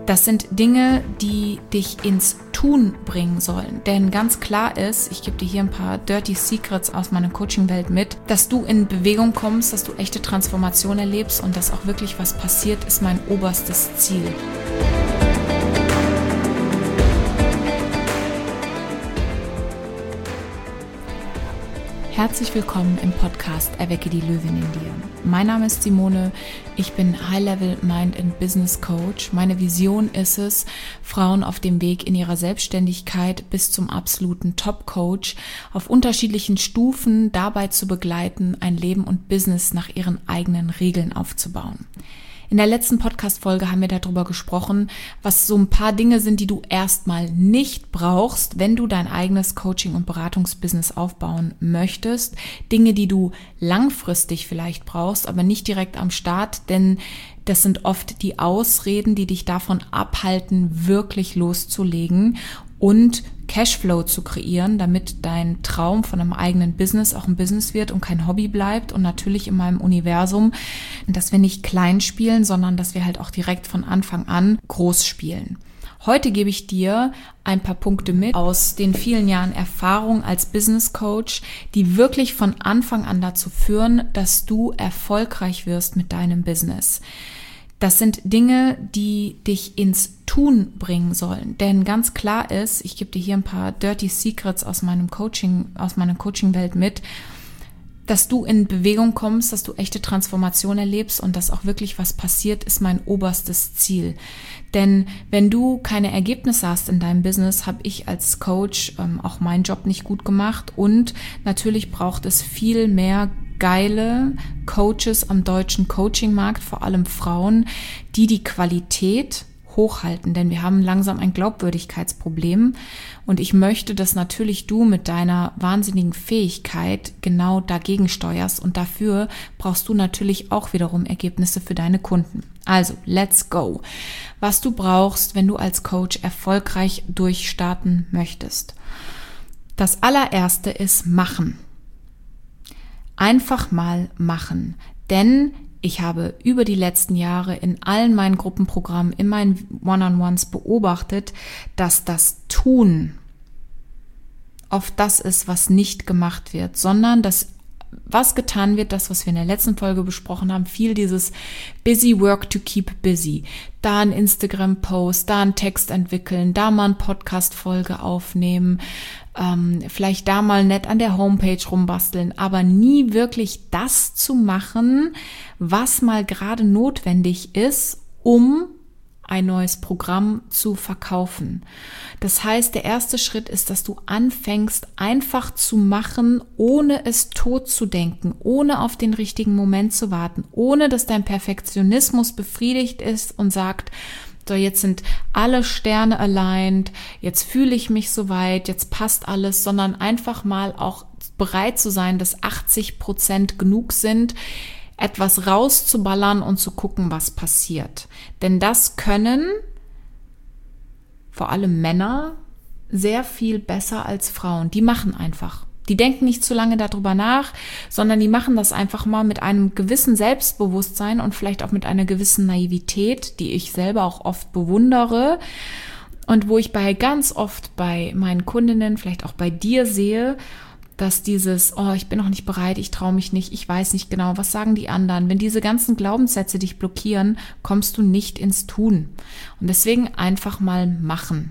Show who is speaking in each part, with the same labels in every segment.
Speaker 1: Das sind Dinge, die dich ins Tun bringen sollen. Denn ganz klar ist, ich gebe dir hier ein paar Dirty Secrets aus meiner Coaching-Welt mit, dass du in Bewegung kommst, dass du echte Transformation erlebst und dass auch wirklich was passiert, ist mein oberstes Ziel. Herzlich willkommen im Podcast Erwecke die Löwin in dir. Mein Name ist Simone, ich bin High-Level Mind and Business Coach. Meine Vision ist es, Frauen auf dem Weg in ihrer Selbstständigkeit bis zum absoluten Top-Coach auf unterschiedlichen Stufen dabei zu begleiten, ein Leben und Business nach ihren eigenen Regeln aufzubauen. In der letzten Podcast-Folge haben wir darüber gesprochen, was so ein paar Dinge sind, die du erstmal nicht brauchst, wenn du dein eigenes Coaching- und Beratungsbusiness aufbauen möchtest. Dinge, die du langfristig vielleicht brauchst, aber nicht direkt am Start, denn das sind oft die Ausreden, die dich davon abhalten, wirklich loszulegen und Cashflow zu kreieren, damit dein Traum von einem eigenen Business auch ein Business wird und kein Hobby bleibt. Und natürlich in meinem Universum, dass wir nicht klein spielen, sondern dass wir halt auch direkt von Anfang an groß spielen. Heute gebe ich dir ein paar Punkte mit aus den vielen Jahren Erfahrung als Business Coach, die wirklich von Anfang an dazu führen, dass du erfolgreich wirst mit deinem Business. Das sind Dinge, die dich ins Tun bringen sollen. Denn ganz klar ist, ich gebe dir hier ein paar Dirty Secrets aus meiner Coaching-Welt mit, dass du in Bewegung kommst, dass du echte Transformation erlebst und dass auch wirklich was passiert, ist mein oberstes Ziel. Denn wenn du keine Ergebnisse hast in deinem Business, habe ich als Coach auch meinen Job nicht gut gemacht und natürlich braucht es viel mehr geile Coaches am deutschen Coaching-Markt, vor allem Frauen, die Qualität hochhalten, denn wir haben langsam ein Glaubwürdigkeitsproblem und ich möchte, dass natürlich du mit deiner wahnsinnigen Fähigkeit genau dagegen steuerst und dafür brauchst du natürlich auch wiederum Ergebnisse für deine Kunden. Also, let's go. Was du brauchst, wenn du als Coach erfolgreich durchstarten möchtest. Das allererste ist machen. Einfach mal machen, denn ich habe über die letzten Jahre in allen meinen Gruppenprogrammen, in meinen One-on-Ones beobachtet, dass das Tun oft das ist, was nicht gemacht wird, sondern das, was getan wird, das, was wir in der letzten Folge besprochen haben, viel dieses busy work to keep busy. Da ein Instagram-Post, da einen Text entwickeln, da mal eine Podcast-Folge aufnehmen, vielleicht da mal nett an der Homepage rumbasteln, aber nie wirklich das zu machen, was mal gerade notwendig ist, um ein neues Programm zu verkaufen. Das heißt, der erste Schritt ist, dass du anfängst, einfach zu machen, ohne es tot zu denken, ohne auf den richtigen Moment zu warten, ohne dass dein Perfektionismus befriedigt ist und sagt, so, jetzt sind alle Sterne aligned, jetzt fühle ich mich soweit, jetzt passt alles, sondern einfach mal auch bereit zu sein, dass 80% genug sind, etwas rauszuballern und zu gucken, was passiert. Denn das können vor allem Männer sehr viel besser als Frauen. Die machen einfach. Die denken nicht zu lange darüber nach, sondern die machen das einfach mal mit einem gewissen Selbstbewusstsein und vielleicht auch mit einer gewissen Naivität, die ich selber auch oft bewundere und wo ich ganz oft bei meinen Kundinnen, vielleicht auch bei dir sehe, dass dieses, ich bin noch nicht bereit, ich traue mich nicht, ich weiß nicht genau, was sagen die anderen. Wenn diese ganzen Glaubenssätze dich blockieren, kommst du nicht ins Tun. Und deswegen einfach mal machen.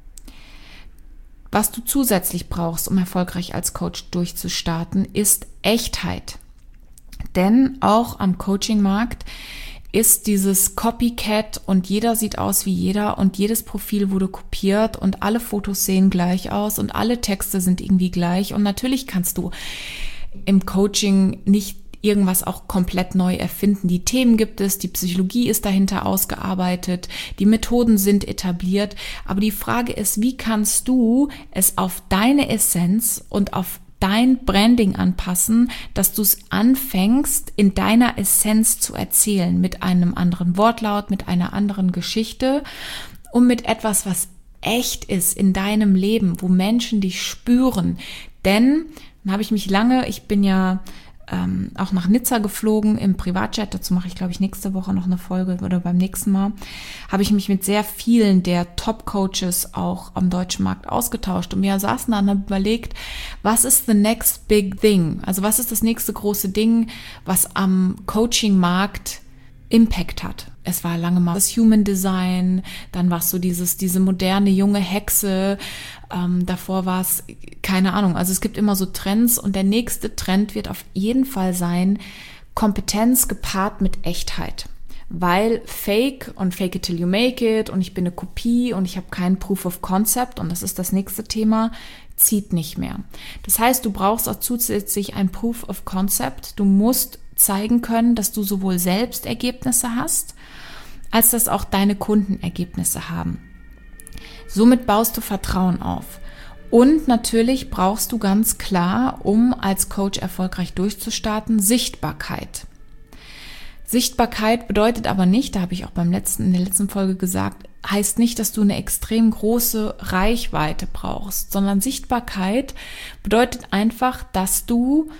Speaker 1: Was du zusätzlich brauchst, um erfolgreich als Coach durchzustarten, ist Echtheit. Denn auch am Coaching-Markt ist dieses Copycat und jeder sieht aus wie jeder und jedes Profil wurde kopiert und alle Fotos sehen gleich aus und alle Texte sind irgendwie gleich. Und natürlich kannst du im Coaching nicht irgendwas auch komplett neu erfinden. Die Themen gibt es, die Psychologie ist dahinter ausgearbeitet, die Methoden sind etabliert. Aber die Frage ist, wie kannst du es auf deine Essenz und auf dein Branding anpassen, dass du es anfängst, in deiner Essenz zu erzählen, mit einem anderen Wortlaut, mit einer anderen Geschichte und mit etwas, was echt ist in deinem Leben, wo Menschen dich spüren. Denn, dann habe ich mich lange, ich bin ja auch nach Nizza geflogen im Privatjet. Dazu mache ich, glaube ich, nächste Woche noch eine Folge oder beim nächsten Mal. Habe ich mich mit sehr vielen der Top-Coaches auch am deutschen Markt ausgetauscht. Und wir saßen da und haben überlegt, was ist the next big thing? Also was ist das nächste große Ding, was am Coaching-Markt Impact hat? Es war lange mal das Human Design, dann war es so diese moderne junge Hexe, davor war es, keine Ahnung, also es gibt immer so Trends und der nächste Trend wird auf jeden Fall sein, Kompetenz gepaart mit Echtheit. Weil Fake und Fake it till you make it und ich bin eine Kopie und ich habe keinen Proof of Concept und das ist das nächste Thema, zieht nicht mehr. Das heißt, du brauchst auch zusätzlich ein Proof of Concept. Du musst zeigen können, dass du sowohl selbst Ergebnisse hast, als dass auch deine Kunden Ergebnisse haben. Somit baust du Vertrauen auf. Und natürlich brauchst du ganz klar, um als Coach erfolgreich durchzustarten, Sichtbarkeit. Sichtbarkeit bedeutet aber nicht, da habe ich auch in der letzten Folge gesagt, heißt nicht, dass du eine extrem große Reichweite brauchst, sondern Sichtbarkeit bedeutet einfach, dass du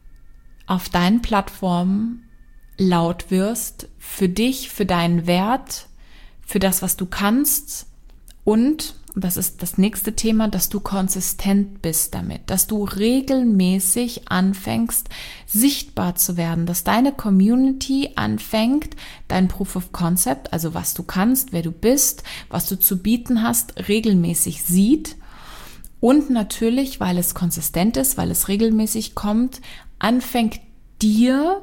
Speaker 1: auf deinen Plattformen laut wirst, für dich, für deinen Wert, für das, was du kannst und das ist das nächste Thema, dass du konsistent bist damit, dass du regelmäßig anfängst, sichtbar zu werden, dass deine Community anfängt, dein Proof of Concept, also was du kannst, wer du bist, was du zu bieten hast, regelmäßig sieht und natürlich, weil es konsistent ist, weil es regelmäßig kommt, anfängt dir,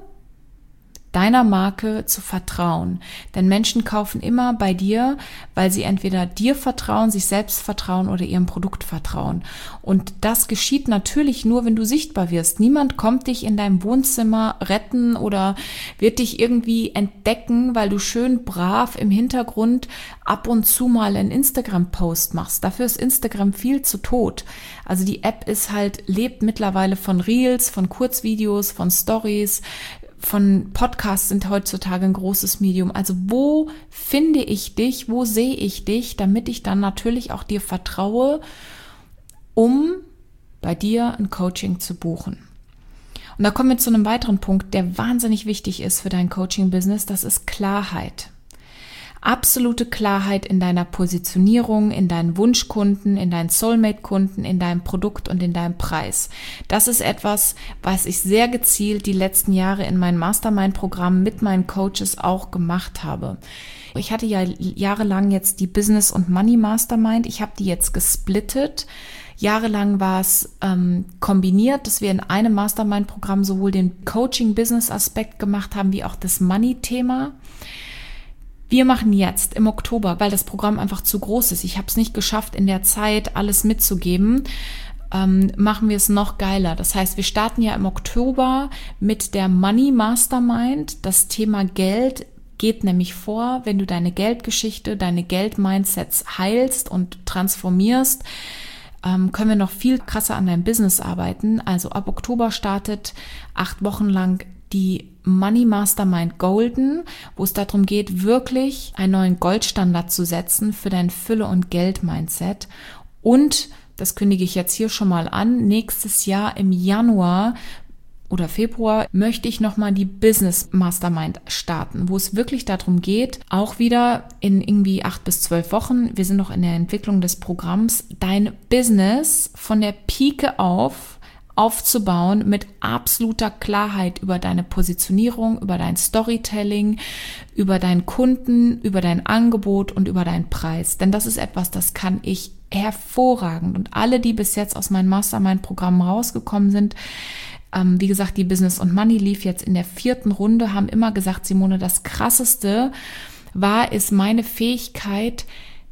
Speaker 1: deiner Marke zu vertrauen. Denn Menschen kaufen immer bei dir, weil sie entweder dir vertrauen, sich selbst vertrauen oder ihrem Produkt vertrauen. Und das geschieht natürlich nur, wenn du sichtbar wirst. Niemand kommt dich in deinem Wohnzimmer retten oder wird dich irgendwie entdecken, weil du schön brav im Hintergrund ab und zu mal einen Instagram-Post machst. Dafür ist Instagram viel zu tot. Also die App lebt mittlerweile von Reels, von Kurzvideos, von Stories, von Podcasts sind heutzutage ein großes Medium. Also wo finde ich dich, wo sehe ich dich, damit ich dann natürlich auch dir vertraue, um bei dir ein Coaching zu buchen. Und da kommen wir zu einem weiteren Punkt, der wahnsinnig wichtig ist für dein Coaching-Business, das ist Klarheit. Absolute Klarheit in deiner Positionierung, in deinen Wunschkunden, in deinen Soulmate-Kunden, in deinem Produkt und in deinem Preis. Das ist etwas, was ich sehr gezielt die letzten Jahre in meinem Mastermind-Programm mit meinen Coaches auch gemacht habe. Ich hatte ja jahrelang jetzt die Business- und Money-Mastermind. Ich habe die jetzt gesplittet. Jahrelang war es kombiniert, dass wir in einem Mastermind-Programm sowohl den Coaching-Business-Aspekt gemacht haben, wie auch das Money-Thema. Wir machen jetzt im Oktober, weil das Programm einfach zu groß ist, ich habe es nicht geschafft, in der Zeit alles mitzugeben, machen wir es noch geiler. Das heißt, wir starten ja im Oktober mit der Money Mastermind. Das Thema Geld geht nämlich vor, wenn du deine Geldgeschichte, deine Geldmindsets heilst und transformierst, können wir noch viel krasser an deinem Business arbeiten. Also ab Oktober startet 8 Wochen lang die Money Mastermind Golden, wo es darum geht, wirklich einen neuen Goldstandard zu setzen für dein Fülle- und Geld-Mindset. Und, das kündige ich jetzt hier schon mal an, nächstes Jahr im Januar oder Februar möchte ich nochmal die Business Mastermind starten, wo es wirklich darum geht, auch wieder in irgendwie 8 bis 12 Wochen, wir sind noch in der Entwicklung des Programms, dein Business von der Pike aufzubauen mit absoluter Klarheit über deine Positionierung, über dein Storytelling, über deinen Kunden, über dein Angebot und über deinen Preis. Denn das ist etwas, das kann ich hervorragend. Und alle, die bis jetzt aus meinem Mastermind-Programm rausgekommen sind, wie gesagt, die Business und Money lief jetzt in der 4. Runde, haben immer gesagt, Simone, das Krasseste ist meine Fähigkeit,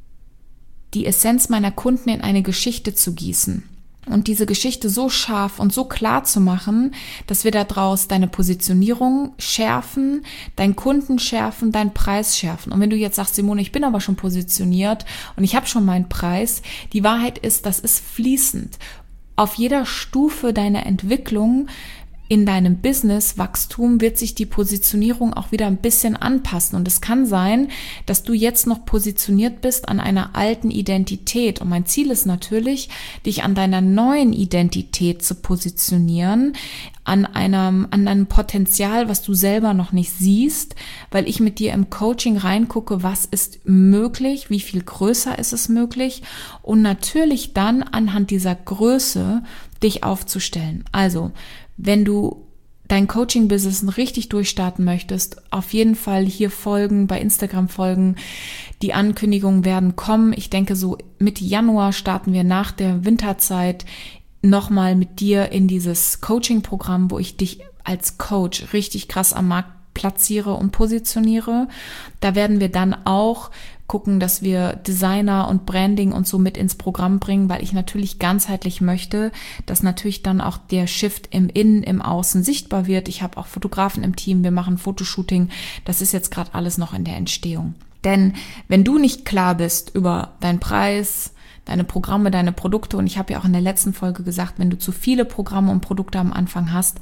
Speaker 1: die Essenz meiner Kunden in eine Geschichte zu gießen. Und diese Geschichte so scharf und so klar zu machen, dass wir daraus deine Positionierung schärfen, deinen Kunden schärfen, deinen Preis schärfen. Und wenn du jetzt sagst, Simone, ich bin aber schon positioniert und ich habe schon meinen Preis, die Wahrheit ist, das ist fließend. Auf jeder Stufe deiner Entwicklung in deinem Business-Wachstum wird sich die Positionierung auch wieder ein bisschen anpassen. Und es kann sein, dass du jetzt noch positioniert bist an einer alten Identität. Und mein Ziel ist natürlich, dich an deiner neuen Identität zu positionieren, an einem Potenzial, was du selber noch nicht siehst, weil ich mit dir im Coaching reingucke, was ist möglich, wie viel größer ist es möglich und natürlich dann anhand dieser Größe dich aufzustellen. Also, wenn du dein Coaching-Business richtig durchstarten möchtest, auf jeden Fall hier folgen, bei Instagram folgen. Die Ankündigungen werden kommen. Ich denke, so Mitte Januar starten wir nach der Winterzeit nochmal mit dir in dieses Coaching-Programm, wo ich dich als Coach richtig krass am Markt platziere und positioniere. Da werden wir dann auch gucken, dass wir Designer und Branding und so mit ins Programm bringen, weil ich natürlich ganzheitlich möchte, dass natürlich dann auch der Shift im Innen, im Außen sichtbar wird. Ich habe auch Fotografen im Team, wir machen Fotoshooting. Das ist jetzt gerade alles noch in der Entstehung. Denn wenn du nicht klar bist über deinen Preis, deine Programme, deine Produkte, und ich habe ja auch in der letzten Folge gesagt, wenn du zu viele Programme und Produkte am Anfang hast,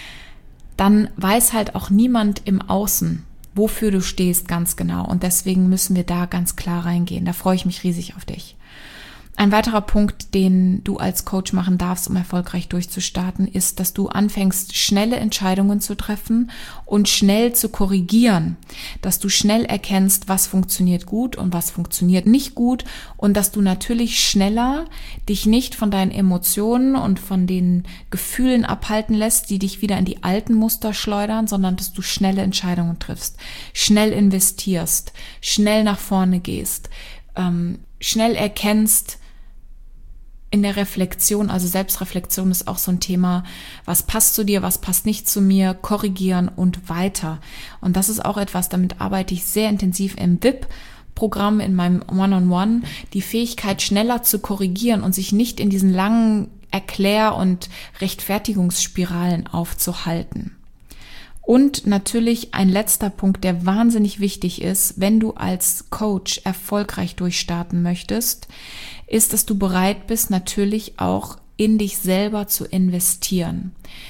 Speaker 1: dann weiß halt auch niemand im Außen, wofür du stehst ganz genau. Und deswegen müssen wir da ganz klar reingehen. Da freue ich mich riesig auf dich. Ein weiterer Punkt, den du als Coach machen darfst, um erfolgreich durchzustarten, ist, dass du anfängst, schnelle Entscheidungen zu treffen und schnell zu korrigieren. Dass du schnell erkennst, was funktioniert gut und was funktioniert nicht gut und dass du natürlich schneller dich nicht von deinen Emotionen und von den Gefühlen abhalten lässt, die dich wieder in die alten Muster schleudern, sondern dass du schnelle Entscheidungen triffst, schnell investierst, schnell nach vorne gehst, schnell erkennst, in der Reflexion, also Selbstreflexion ist auch so ein Thema, was passt zu dir, was passt nicht zu mir, korrigieren und weiter. Und das ist auch etwas, damit arbeite ich sehr intensiv im VIP-Programm, in meinem One-on-One, die Fähigkeit schneller zu korrigieren und sich nicht in diesen langen Erklär- und Rechtfertigungsspiralen aufzuhalten. Und natürlich ein letzter Punkt, der wahnsinnig wichtig ist, wenn du als Coach erfolgreich durchstarten möchtest, ist, dass du bereit bist, natürlich auch in dich selber zu investieren.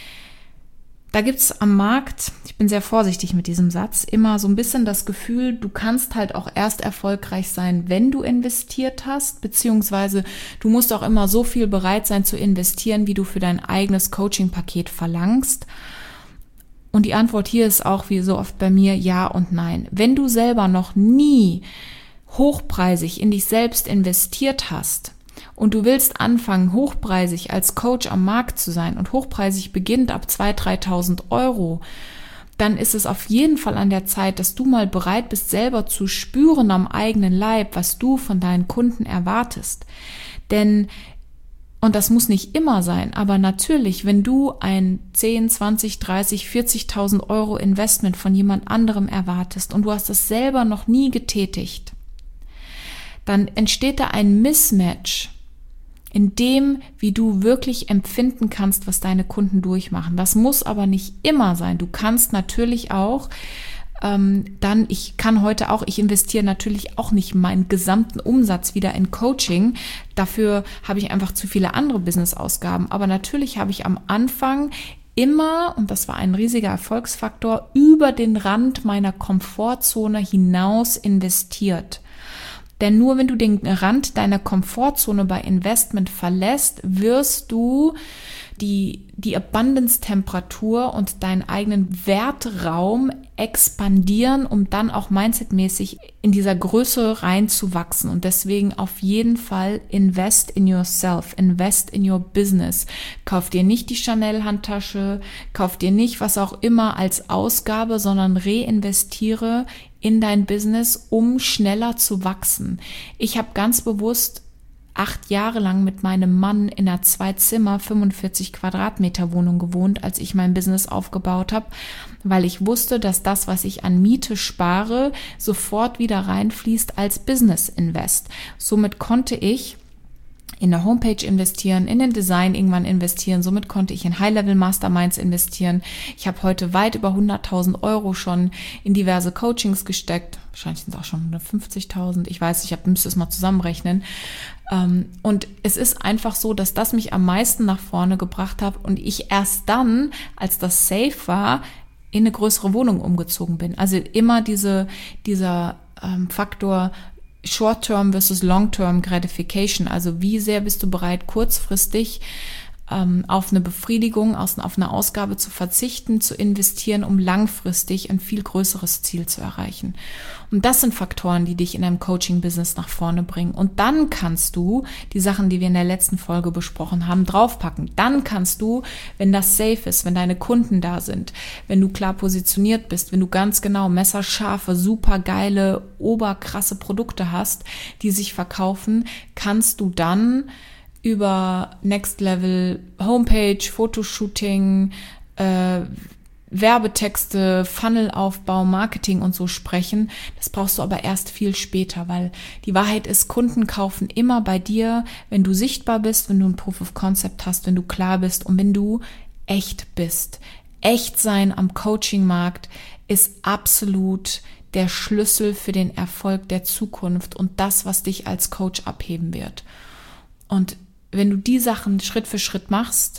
Speaker 1: Da gibt's am Markt, ich bin sehr vorsichtig mit diesem Satz, immer so ein bisschen das Gefühl, du kannst halt auch erst erfolgreich sein, wenn du investiert hast, beziehungsweise du musst auch immer so viel bereit sein zu investieren, wie du für dein eigenes Coaching-Paket verlangst. Und die Antwort hier ist auch wie so oft bei mir ja und nein. Wenn du selber noch nie hochpreisig in dich selbst investiert hast und du willst anfangen, hochpreisig als Coach am Markt zu sein und hochpreisig beginnt ab 2.000, 3.000 Euro, dann ist es auf jeden Fall an der Zeit, dass du mal bereit bist, selber zu spüren am eigenen Leib, was du von deinen Kunden erwartest. Denn und das muss nicht immer sein, aber natürlich, wenn du ein 10, 20, 30, 40.000 Euro Investment von jemand anderem erwartest und du hast das selber noch nie getätigt, dann entsteht da ein Mismatch in dem, wie du wirklich empfinden kannst, was deine Kunden durchmachen. Das muss aber nicht immer sein. Du kannst natürlich auch ich investiere natürlich auch nicht meinen gesamten Umsatz wieder in Coaching. Dafür habe ich einfach zu viele andere Business-Ausgaben. Aber natürlich habe ich am Anfang immer, und das war ein riesiger Erfolgsfaktor, über den Rand meiner Komfortzone hinaus investiert. Denn nur wenn du den Rand deiner Komfortzone bei Investment verlässt, wirst du die Abundance-Temperatur und deinen eigenen Wertraum expandieren, um dann auch mindsetmäßig in dieser Größe reinzuwachsen. Und deswegen auf jeden Fall invest in yourself, invest in your business. Kauf dir nicht die Chanel-Handtasche, kauf dir nicht was auch immer als Ausgabe, sondern reinvestiere in dein Business, um schneller zu wachsen. Ich habe ganz bewusst 8 Jahre lang mit meinem Mann in einer 2-Zimmer, 45 Quadratmeter Wohnung gewohnt, als ich mein Business aufgebaut habe, weil ich wusste, dass das, was ich an Miete spare, sofort wieder reinfließt als Business Invest. Somit konnte ich in der Homepage investieren, in den Design irgendwann investieren. Somit konnte ich in High-Level-Masterminds investieren. Ich habe heute weit über 100.000 Euro schon in diverse Coachings gesteckt. Wahrscheinlich sind es auch schon 150.000. Ich weiß, ich müsste es mal zusammenrechnen. Und es ist einfach so, dass das mich am meisten nach vorne gebracht hat und ich erst dann, als das safe war, in eine größere Wohnung umgezogen bin. Also immer dieser Faktor Short-Term versus Long-Term Gratification. Also wie sehr bist du bereit, kurzfristig auf eine Befriedigung, auf eine Ausgabe zu verzichten, zu investieren, um langfristig ein viel größeres Ziel zu erreichen. Und das sind Faktoren, die dich in deinem Coaching-Business nach vorne bringen. Und dann kannst du die Sachen, die wir in der letzten Folge besprochen haben, draufpacken. Dann kannst du, wenn das safe ist, wenn deine Kunden da sind, wenn du klar positioniert bist, wenn du ganz genau messerscharfe, super geile, oberkrasse Produkte hast, die sich verkaufen, kannst du dann über Next Level Homepage, Fotoshooting, Werbetexte, Funnelaufbau, Marketing und so sprechen. Das brauchst du aber erst viel später, weil die Wahrheit ist, Kunden kaufen immer bei dir, wenn du sichtbar bist, wenn du ein Proof of Concept hast, wenn du klar bist und wenn du echt bist. Echt sein am Coaching-Markt ist absolut der Schlüssel für den Erfolg der Zukunft und das, was dich als Coach abheben wird. Und wenn du die Sachen Schritt für Schritt machst,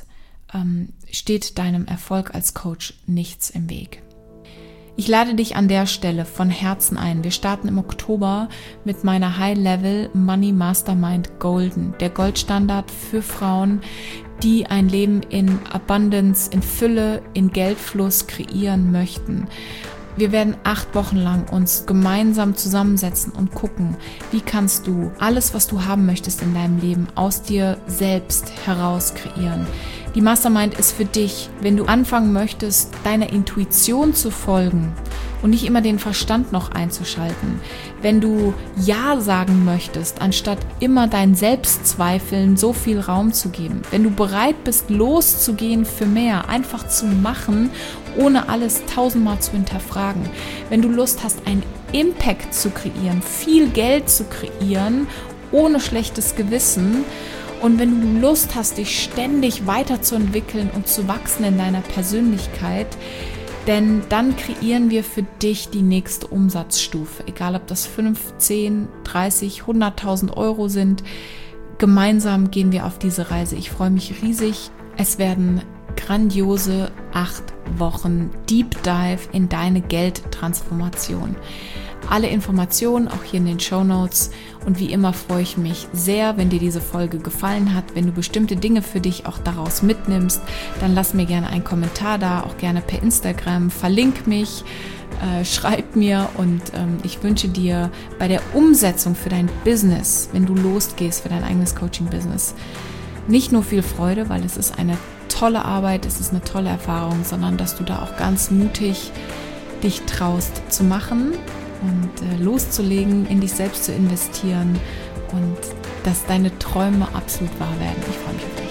Speaker 1: steht deinem Erfolg als Coach nichts im Weg. Ich lade dich an der Stelle von Herzen ein. Wir starten im Oktober mit meiner High-Level Money Mastermind Golden, der Goldstandard für Frauen, die ein Leben in Abundance, in Fülle, in Geldfluss kreieren möchten. Wir werden 8 Wochen lang uns gemeinsam zusammensetzen und gucken, wie kannst du alles, was du haben möchtest in deinem Leben, aus dir selbst heraus kreieren. Die Mastermind ist für dich, wenn du anfangen möchtest, deiner Intuition zu folgen und nicht immer den Verstand noch einzuschalten. Wenn du Ja sagen möchtest, anstatt immer deinen Selbstzweifeln so viel Raum zu geben. Wenn du bereit bist, loszugehen für mehr, einfach zu machen, ohne alles 1000-mal zu hinterfragen. Wenn du Lust hast, einen Impact zu kreieren, viel Geld zu kreieren, ohne schlechtes Gewissen. Und wenn du Lust hast, dich ständig weiterzuentwickeln und zu wachsen in deiner Persönlichkeit, denn dann kreieren wir für dich die nächste Umsatzstufe. Egal, ob das 5, 10, 30, 100.000 Euro sind. Gemeinsam gehen wir auf diese Reise. Ich freue mich riesig. Es werden grandiose 8 Wochen Deep Dive in deine Geldtransformation. Alle Informationen auch hier in den Shownotes. Und wie immer freue ich mich sehr, wenn dir diese Folge gefallen hat. Wenn du bestimmte Dinge für dich auch daraus mitnimmst, dann lass mir gerne einen Kommentar da, auch gerne per Instagram. Verlink mich, schreib mir und ich wünsche dir bei der Umsetzung für dein Business, wenn du losgehst für dein eigenes Coaching-Business, nicht nur viel Freude, weil es ist eine tolle Arbeit, es ist eine tolle Erfahrung, sondern dass du da auch ganz mutig dich traust zu machen und loszulegen, in dich selbst zu investieren und dass deine Träume absolut wahr werden. Ich freue mich auf dich.